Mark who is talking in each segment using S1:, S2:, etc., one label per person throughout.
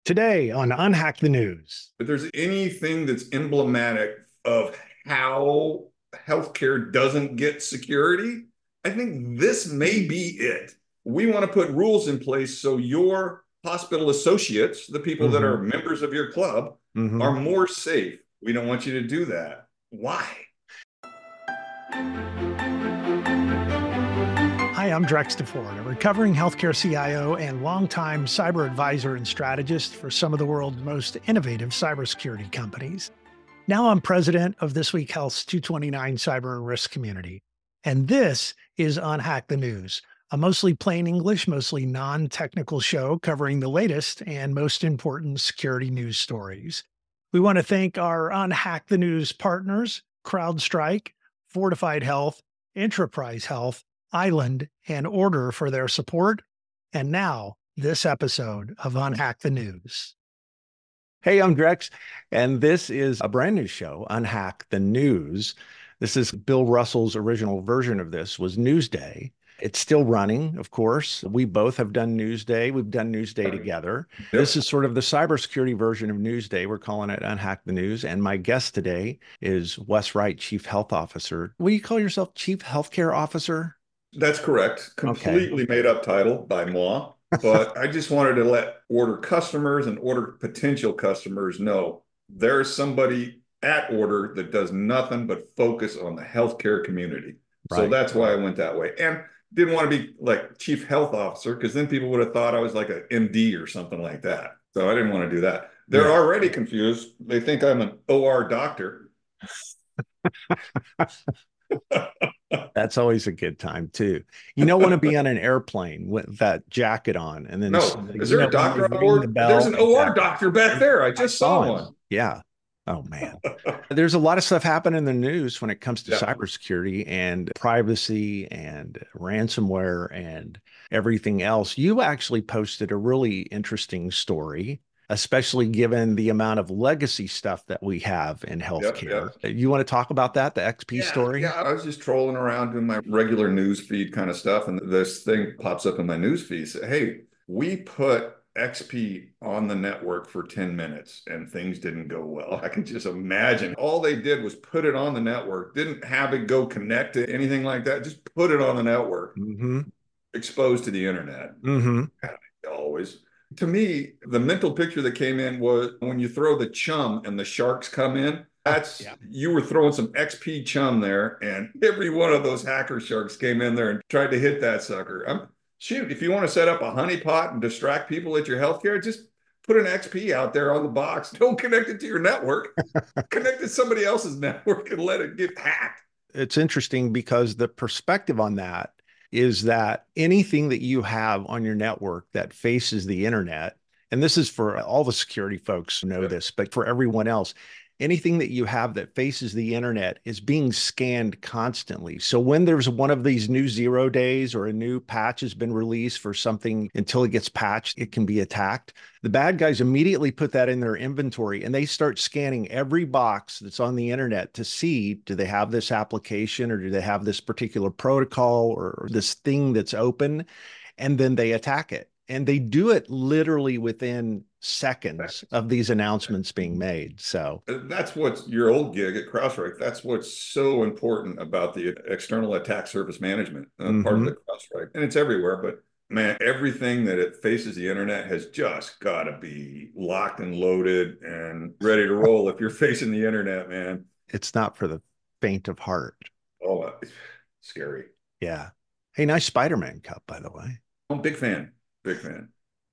S1: Today on Unhack the News.
S2: If there's anything that's emblematic of how healthcare doesn't get security, I think this may be it. We want to put rules in place so your hospital associates, the people that are
S1: hmm
S2: members of your club, are
S1: hmm
S2: more safe. We don't want you to do that. Why?
S1: Hi, I'm Drex DeFord, a recovering healthcare CIO and longtime cyber advisor and strategist for some of the world's most innovative cybersecurity companies. Now I'm president of This Week Health's 229 Cyber Risk Community. And this is Unhack the News, a mostly plain English, mostly non-technical show covering the latest and most important security news stories. We want to thank our Unhack the News partners, CrowdStrike, Fortified Health, Enterprise Health, Island, and Order for their support. And now, this episode of Unhack the News. Hey, I'm Drex, and this is a brand new show, Unhack the News. This is Bill Russell's original version of this was Newsday. It's still running, of course. We both have done Newsday. We've done Newsday together. This
S2: Yep.
S1: is sort of the cybersecurity version of Newsday. We're calling it Unhack the News. And my guest today is Wes Wright, Chief Health Officer. Will you call yourself Chief Healthcare Officer?
S2: That's correct.
S1: Okay.
S2: Completely made up title by moi. But I just wanted to let Order customers and Order potential customers know there's somebody at Order that does nothing but focus on the healthcare community. So
S1: Right.
S2: that's why I went that way. And didn't want to be like chief health officer because then people would have thought I was like an MD or something like that. So I didn't want to do that. They're
S1: Yeah.
S2: already confused. They think I'm an OR doctor.
S1: That's always a good time too. You don't want to be on an airplane with that jacket on, and then
S2: No,
S1: somebody,
S2: is there a
S1: when they
S2: doctor on
S1: ring the
S2: board? There's
S1: bell.
S2: an OR
S1: Exactly.
S2: doctor back there. I
S1: I
S2: just
S1: saw
S2: saw
S1: him.
S2: one.
S1: Yeah. Oh man. There's a lot of stuff happening in the news when it comes to
S2: Yeah.
S1: cybersecurity and privacy and ransomware and everything else. You actually posted a really interesting story, especially given the amount of legacy stuff that we have in
S2: Yep.
S1: healthcare.
S2: Yep.
S1: You want to talk about that, the XP
S2: Yeah,
S1: story?
S2: I was just trolling around doing my regular news feed kind of stuff, and this thing pops up in my news feed. Say, hey, we put XP on the network for 10 minutes and things didn't go well. I can just imagine. All they did was put it on the network, didn't have it go connect to anything like that, just put it on the network,
S1: Mm-hmm.
S2: exposed to the internet.
S1: Mm-hmm.
S2: Always. To me, the mental picture that came in was when you throw the chum and the sharks come in, that's
S1: Yeah.
S2: you were throwing some XP chum there, and every one of those hacker sharks came in there and tried to hit that sucker. Shoot, if you want to set up a honeypot and distract people at your healthcare, just put an XP out there on the box. Don't connect it to your network. Connect it to somebody else's network and let it get hacked.
S1: It's interesting because the perspective on that is that anything that you have on your network that faces the internet, and this is for all the security folks who know
S2: Yep.
S1: this, but for everyone else, anything that you have that faces the internet is being scanned constantly. So when there's one of these new 0 days or a new patch has been released for something until it gets patched, it can be attacked. The bad guys immediately put that in their inventory and they start scanning every box that's on the internet to see, do they have this application or do they have this particular protocol or this thing that's open? And then they attack it. And they do it literally within seconds of these announcements being made. So,
S2: That's what's your old gig at CrowdStrike. That's what's so important about the external attack surface management part of
S1: mhm.
S2: the CrowdStrike. And it's everywhere, but man, everything that it faces the internet has just got to be locked and loaded and ready to roll if you're facing the internet, man.
S1: It's not for the faint of heart.
S2: Oh, scary.
S1: Yeah. Hey, nice Spider-Man cup, by the way.
S2: I'm a big fan. Big fan.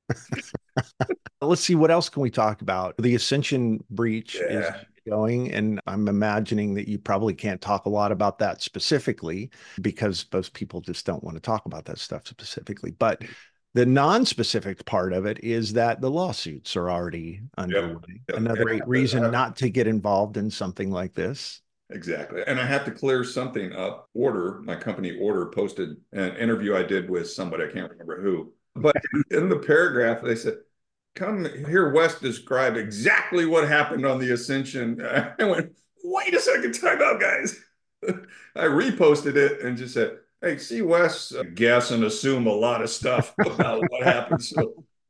S1: Let's see, what else can we talk about? The Ascension breach is
S2: Yeah.
S1: going, and I'm imagining that you probably can't talk a lot about that specifically because most people just don't want to talk about that stuff specifically. But the non-specific part of it is that the lawsuits are already
S2: Yep.
S1: underway.
S2: Yep.
S1: Another great reason not to get involved in something like this.
S2: Exactly. And I have to clear something up. Order, my company Order posted an interview I did with somebody, I can't remember who. But in the paragraph, they said, come hear Wes describe exactly what happened on the Ascension. I went, wait a second, time out, guys. I reposted it and just said, hey, see Wes guess and assume a lot of stuff about what happened. So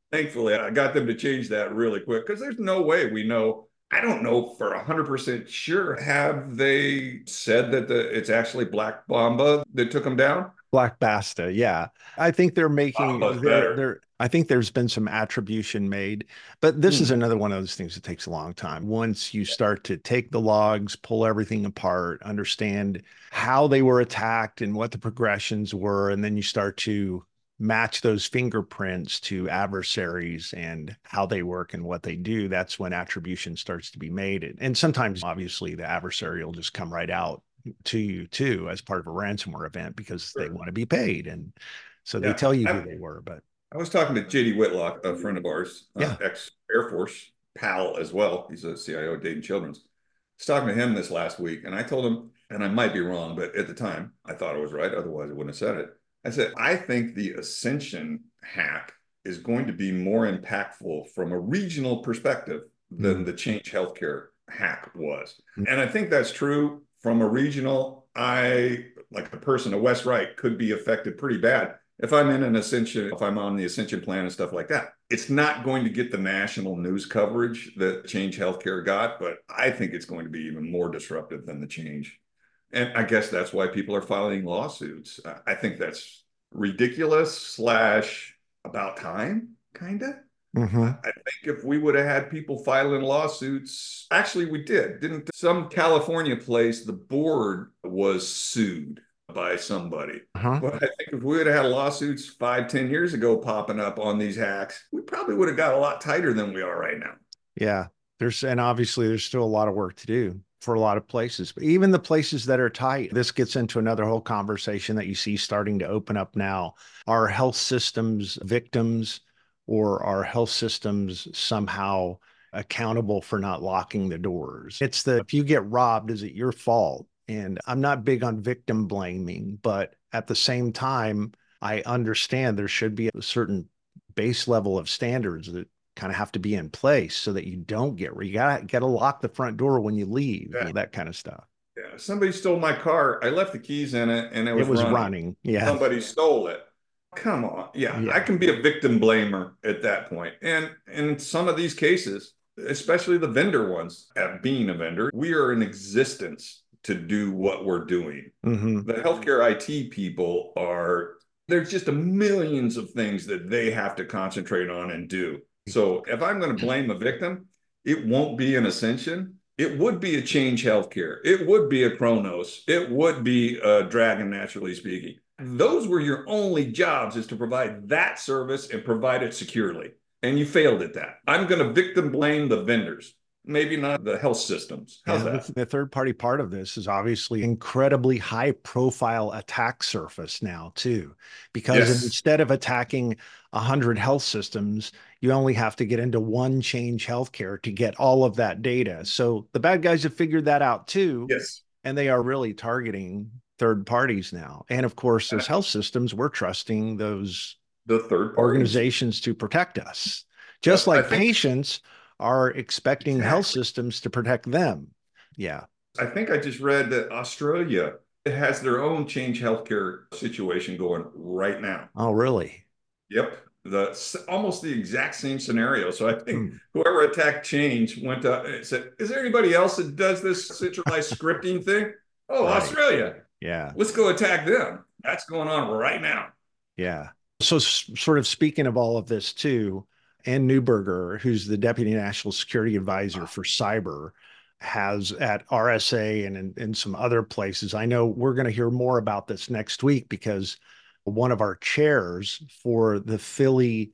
S2: Thankfully, I got them to change that really quick because there's no way we know. I don't know for 100% sure. Have they said that it's actually Black Mamba that took them down?
S1: Black Basta, yeah. I think they're making
S2: Mamba's better.
S1: I think there's been some attribution made, but this is
S2: Hmm.
S1: another one of those things that takes a long time. Once you start to take the logs, pull everything apart, understand how they were attacked and what the progressions were, and then you start to match those fingerprints to adversaries and how they work and what they do, that's when attribution starts to be made. And sometimes, obviously, the adversary will just come right out to you too as part of a ransomware event because they
S2: Sure.
S1: want to be paid. And so they
S2: Yeah.
S1: tell you who
S2: I,
S1: they were. But
S2: I was talking to JD Whitlock, a friend of ours,
S1: yeah,
S2: ex Air Force pal as well. He's a CIO at Dayton Children's. I was talking to him this last week, and I told him, and I might be wrong, but at the time I thought it was right. Otherwise, I wouldn't have said it. I said, I think the Ascension hack is going to be more impactful from a regional perspective than
S1: mm-hmm.
S2: the Change Healthcare hack was. And I think that's true from a regional. Like a person, a West Right, could be affected pretty bad if I'm in an Ascension, if I'm on the Ascension plan and stuff like that. It's not going to get the national news coverage that Change Healthcare got, but I think it's going to be even more disruptive than the Change. And I guess that's why people are filing lawsuits. I think that's ridiculous slash about time, kind of.
S1: Mm-hmm.
S2: I think if we would have had people filing lawsuits, actually, we did, didn't some California place, the board was sued by somebody.
S1: Uh-huh.
S2: But I think if we would have had lawsuits 5, 10 years ago popping up on these hacks, we probably would have got a lot tighter than we are right now.
S1: Yeah. And obviously there's still a lot of work to do for a lot of places, but even the places that are tight, this gets into another whole conversation that you see starting to open up now. Are health systems victims, or are health systems somehow accountable for not locking the doors? It's the, if you get robbed, is it your fault? And I'm not big on victim blaming, but at the same time, I understand there should be a certain base level of standards that kind of have to be in place so that you don't get where you gotta lock the front door when you leave,
S2: Yeah.
S1: that kind of stuff.
S2: Yeah. Somebody stole my car. I left the keys in it and it
S1: It
S2: was
S1: was
S2: running.
S1: running. Yeah.
S2: Somebody stole it. Come on. Yeah, I
S1: Yeah.
S2: can be a victim blamer at that point. And in some of these cases, especially the vendor ones, at being a vendor, we are in existence to do what we're doing.
S1: Mm-hmm.
S2: The healthcare IT people are, there's just a millions of things that they have to concentrate on and do. So if I'm going to blame a victim, it won't be an Ascension. It would be a Change Healthcare. It would be a Kronos. It would be a Dragon, naturally speaking. Those were your only jobs, is to provide that service and provide it securely. And you failed at that. I'm going to victim blame the vendors, maybe not the health systems. How's
S1: Yeah,
S2: that?
S1: the third party part of this is obviously incredibly high profile attack surface now too, because
S2: Yes.
S1: instead of attacking 100 health systems, you only have to get into one Change Healthcare to get all of that data. So the bad guys have figured that out too,
S2: Yes.
S1: and they are really targeting third parties now. And of course, as health systems, we're trusting those
S2: The third parties.
S1: organizations to protect us, just
S2: Yep. I
S1: like
S2: think
S1: patients are expecting health
S2: exactly.
S1: systems to protect them. Yeah.
S2: I think I just read that Australia has their own Change Healthcare situation going right now.
S1: Oh, really?
S2: Yep. Almost the exact same scenario. So I think
S1: Hmm.
S2: whoever attacked Change went up and said, "Is there anybody else that does this centralized scripting thing?" Oh,
S1: Right.
S2: Australia.
S1: Yeah.
S2: Let's go attack them. That's going on right now.
S1: Yeah. So, sort of speaking of all of this too, Ann Neuberger, who's the Deputy National Security Advisor for Cyber, has at RSA and in some other places. I know we're going to hear more about this next week because one of our chairs for the Philly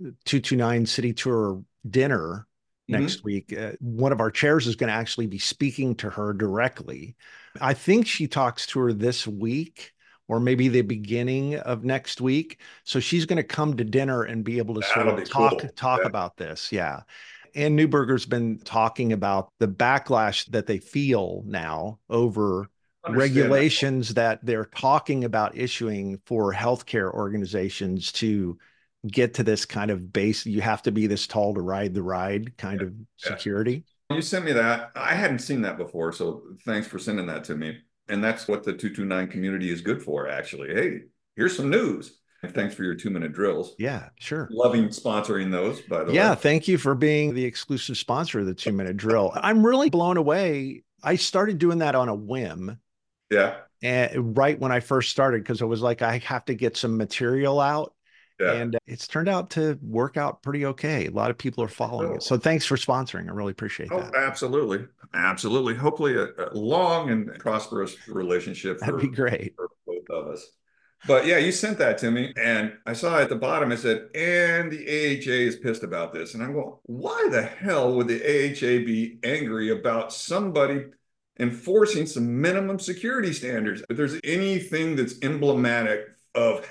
S1: 229 City Tour dinner next
S2: Mm-hmm.
S1: week, one of our chairs is going to actually be speaking to her directly. I think she talks to her this week or maybe the beginning of next week. So she's going to come to dinner and be able to sort
S2: That'll
S1: of
S2: be cool.
S1: talk
S2: Yeah.
S1: about this. Yeah. And Newberger's been talking about the backlash that they feel now over
S2: Understand that.
S1: regulations that they're talking about issuing for healthcare organizations to get to this kind of base. You have to be this tall to ride the ride kind of
S2: Yeah.
S1: security.
S2: You sent me that. I hadn't seen that before, so thanks for sending that to me. And that's what the 229 community is good for, actually. Hey, here's some news. Thanks for your 2-minute drills.
S1: Yeah, sure.
S2: Loving sponsoring those, by the
S1: Yeah,
S2: way.
S1: thank you for being the exclusive sponsor of the 2-minute drill. I'm really blown away. I started doing that on a whim,
S2: Yeah.
S1: and right when I first started, because it was like I have to get some material out.
S2: Yeah.
S1: And it's turned out to work out pretty okay. A lot of people are following it. So thanks for sponsoring. I really appreciate
S2: Oh,
S1: that.
S2: absolutely. Absolutely. Hopefully a long and prosperous relationship
S1: That'd be great.
S2: for both of us. But yeah, you sent that to me, and I saw at the bottom it said, and the AHA is pissed about this. And I'm going, why the hell would the AHA be angry about somebody enforcing some minimum security standards? If there's anything that's emblematic of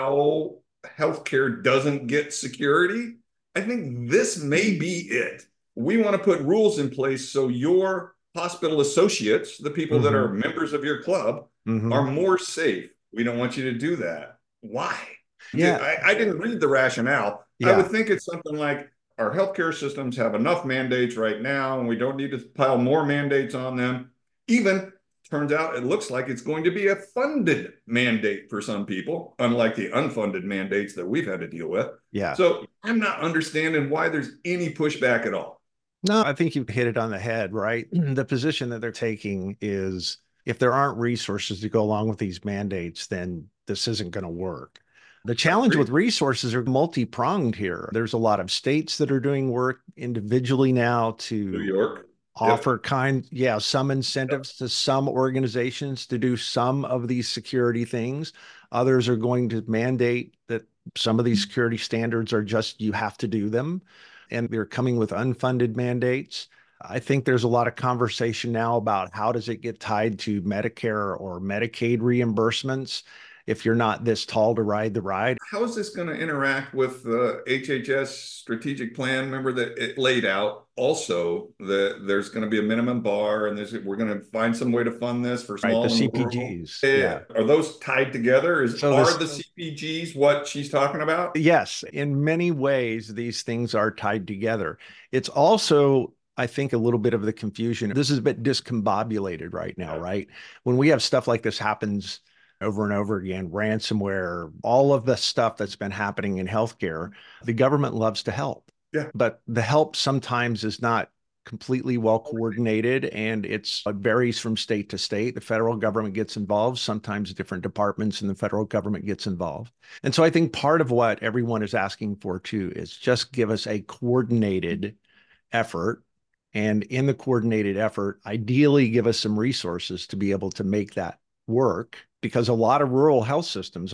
S2: how healthcare doesn't get security, I think this may be it. We want to put rules in place so your hospital associates, the people that are members of your club, are more safe. We don't want you to do that. Why?
S1: Yeah.
S2: I didn't read the rationale. I
S1: Yeah.
S2: would think it's something like our healthcare systems have enough mandates right now, and we don't need to pile more mandates on them. Even turns out it looks like it's going to be a funded mandate for some people, unlike the unfunded mandates that we've had to deal with.
S1: Yeah.
S2: So I'm not understanding why there's any pushback at all.
S1: No, I think you've hit it on the head, right? The position that they're taking is if there aren't resources to go along with these mandates, then this isn't going to work. The challenge with resources are multi-pronged here. There's a lot of states that are doing work individually now
S2: New
S1: to
S2: York.
S1: offer some incentives to some organizations to do some of these security things. Others are going to mandate that some of these security standards are just, you have to do them. And they're coming with unfunded mandates. I think there's a lot of conversation now about how does it get tied to Medicare or Medicaid reimbursements if you're not this tall to ride the ride.
S2: How is this going to interact with the HHS strategic plan? Remember that it laid out also that there's going to be a minimum bar, and we're going to find some way to fund this for small
S1: Right, the
S2: and rural.
S1: CPGs. Yeah.
S2: Are those tied together? Are the CPGs what she's talking about?
S1: Yes, in many ways, these things are tied together. It's also, I think, a little bit of the confusion. This is a bit discombobulated right now, right? When we have stuff like this happens over and over again, ransomware, all of the stuff that's been happening in healthcare, the government loves to help.
S2: Yeah.
S1: But the help sometimes is not completely well coordinated, and it varies from state to state. The federal government gets involved. Sometimes different departments in the federal government gets involved. And so I think part of what everyone is asking for too is just give us a coordinated effort. And in the coordinated effort, ideally give us some resources to be able to make that work, because a lot of health systems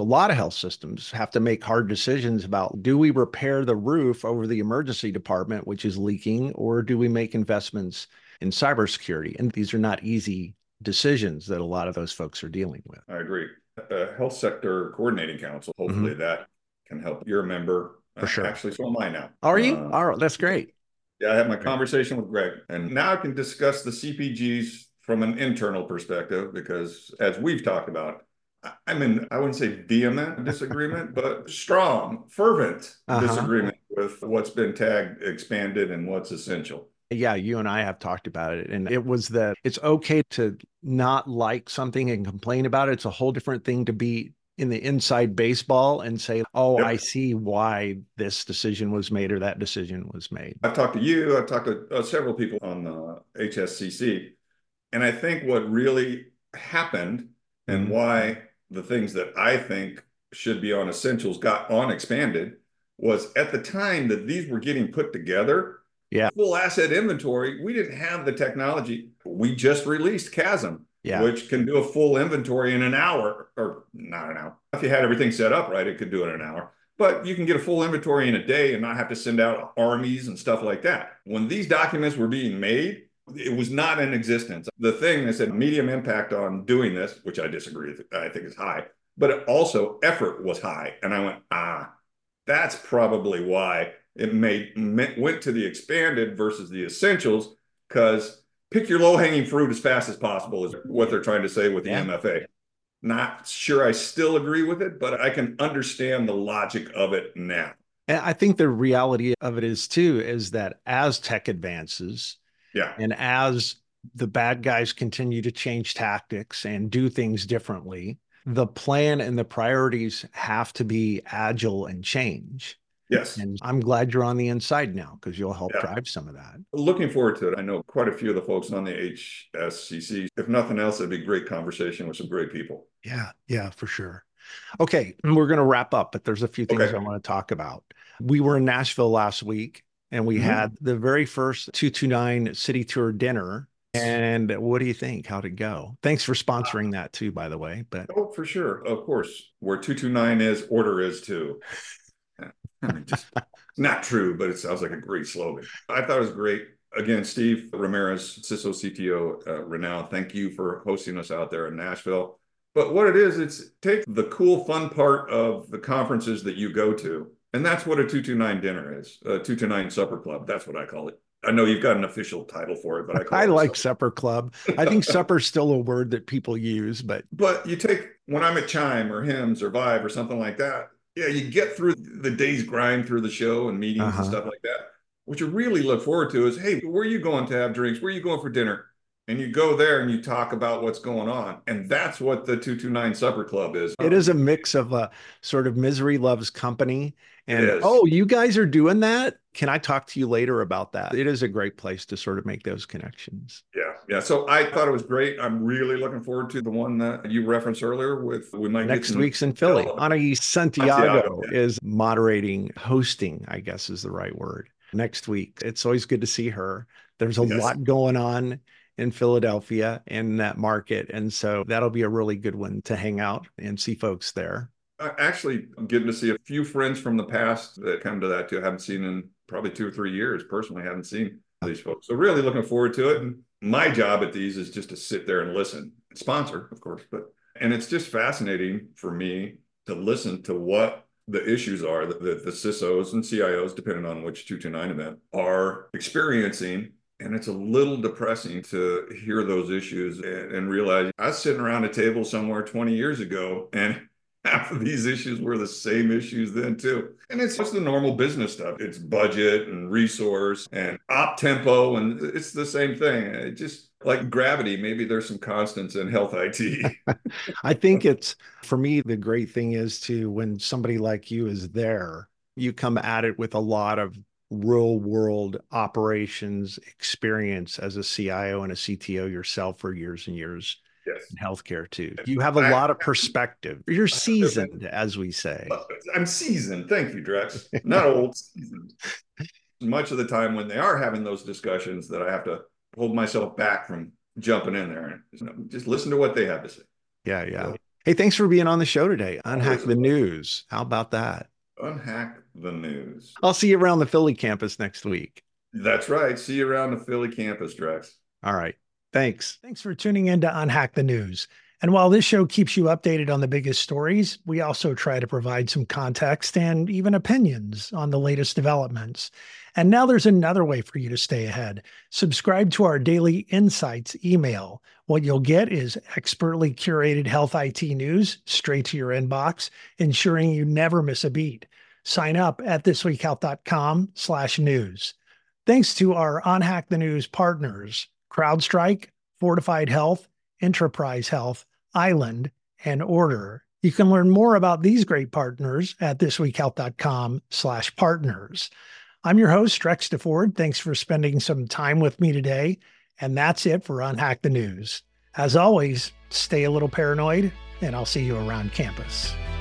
S1: have to make hard decisions about, do we repair the roof over the emergency department, which is leaking, or do we make investments in cybersecurity? And these are not easy decisions that a lot of those folks are dealing with.
S2: I agree. Health Sector Coordinating Council, hopefully that can help. You're a member.
S1: For sure.
S2: Actually, so am I now.
S1: Are you? All right, that's great.
S2: Yeah, I had my conversation with Greg, and now I can discuss the CPGs from an internal perspective, because as we've talked about, I'm in, I wouldn't say vehement disagreement, but strong, fervent disagreement with what's been tagged expanded and what's essential.
S1: Yeah, you and I have talked about it. And it was that it's okay to not like something and complain about it. It's a whole different thing to be in the inside baseball and say, oh, I see why this decision was made or that decision was made.
S2: I've talked to you, I've talked to several people on the HSCC. And I think what really happened and why the things that I think should be on essentials got on expanded was at the time that these were getting put together, full asset inventory, we didn't have the technology. We just released Chasm, which can do a full inventory in an hour, or not an hour. If you had everything set up right, it could do it in an hour. But you can get a full inventory in a day and not have to send out armies and stuff like that. When these documents were being made, it was not in existence. The thing that said medium impact on doing this, which I disagree with, I think is high, but it also effort was high. And I went, that's probably why it went to the expanded versus the essentials, because pick your low-hanging fruit as fast as possible is what they're trying to say with the MFA. Not sure I still agree with it, but I can understand the logic of it now.
S1: And I think the reality of it is that as tech advances, and as the bad guys continue to change tactics and do things differently, the plan and the priorities have to be agile and change.
S2: Yes.
S1: And I'm glad you're on the inside now because you'll help drive some of that.
S2: Looking forward to it. I know quite a few of the folks on the HSCC. If nothing else, it'd be a great conversation with some great people.
S1: Yeah, for sure. Okay, we're going to wrap up, but there's a few things I want to talk about. We were in Nashville last week, and we had the very first 229 City Tour dinner. And what do you think? How'd it go? Thanks for sponsoring that too, by the way. But
S2: for sure. Of course. Where 229 is, order is too. Just not true, but it sounds like a great slogan. I thought it was great. Again, Steve Ramirez, CISO CTO, Renown, thank you for hosting us out there in Nashville. But what it is, it's take the cool, fun part of the conferences that you go to. And that's what a 229 dinner is, a 229 supper club. That's what I call it. I know you've got an official title for it, but
S1: I like supper club. I think supper's still a word that people use, but
S2: you take, when I'm at Chime or HIMSS or Vive or something like that, yeah, you get through the day's grind through the show and meetings and stuff like that. What you really look forward to is, hey, where are you going to have drinks? Where are you going for dinner? And you go there and you talk about what's going on. And that's what the 229 Supper Club is.
S1: It is a mix of a sort of misery loves company. And, oh, you guys are doing that? Can I talk to you later about that? It is a great place to sort of make those connections.
S2: Yeah. So I thought it was great. I'm really looking forward to the one that you referenced earlier we might
S1: next week's in Philly. Ana Santiago is moderating, hosting, I guess is the right word, next week. It's always good to see her. There's a lot going on in Philadelphia in that market. And so that'll be a really good one to hang out and see folks there.
S2: Actually, I'm getting to see a few friends from the past that come to that too. I haven't seen in probably 2 or 3 years. Personally, I haven't seen these folks. So really looking forward to it. And my job at these is just to sit there and listen. Sponsor, of course, and it's just fascinating for me to listen to what the issues are that the CISOs and CIOs, depending on which 229 event, are experiencing. And it's a little depressing to hear those issues and realize I was sitting around a table somewhere 20 years ago and half of these issues were the same issues then too. And it's just the normal business stuff. It's budget and resource and op tempo. And it's the same thing. It just like gravity, maybe there's some constants in health IT.
S1: I think it's, for me, the great thing is to, when somebody like you is there, you come at it with a lot of real world operations experience as a CIO and a CTO yourself for years and years.
S2: Yes.
S1: In healthcare too. You have a lot of perspective. You're seasoned, as we say.
S2: I'm seasoned. Thank you, Drex. Not old, seasoned. Much of the time when they are having those discussions that I have to hold myself back from jumping in there and just listen to what they have to say.
S1: Yeah. So, hey, thanks for being on the show today. Unhack the news. How about that?
S2: Unhack the news.
S1: I'll see you around the Philly campus next week.
S2: That's right. See you around the Philly campus, Drex.
S1: All right. Thanks.
S3: Thanks for tuning in to Unhack the News. And while this show keeps you updated on the biggest stories, we also try to provide some context and even opinions on the latest developments. And now there's another way for you to stay ahead. Subscribe to our daily insights email. What you'll get is expertly curated health IT news straight to your inbox, ensuring you never miss a beat. Sign up at thisweekhealth.com/news. Thanks to our Unhack the News partners, CrowdStrike, Fortified Health, Enterprise Health, Island, and Order. You can learn more about these great partners at thisweekhealth.com/partners. I'm your host, Drex DeFord. Thanks for spending some time with me today. And that's it for Unhack the News. As always, stay a little paranoid, and I'll see you around campus.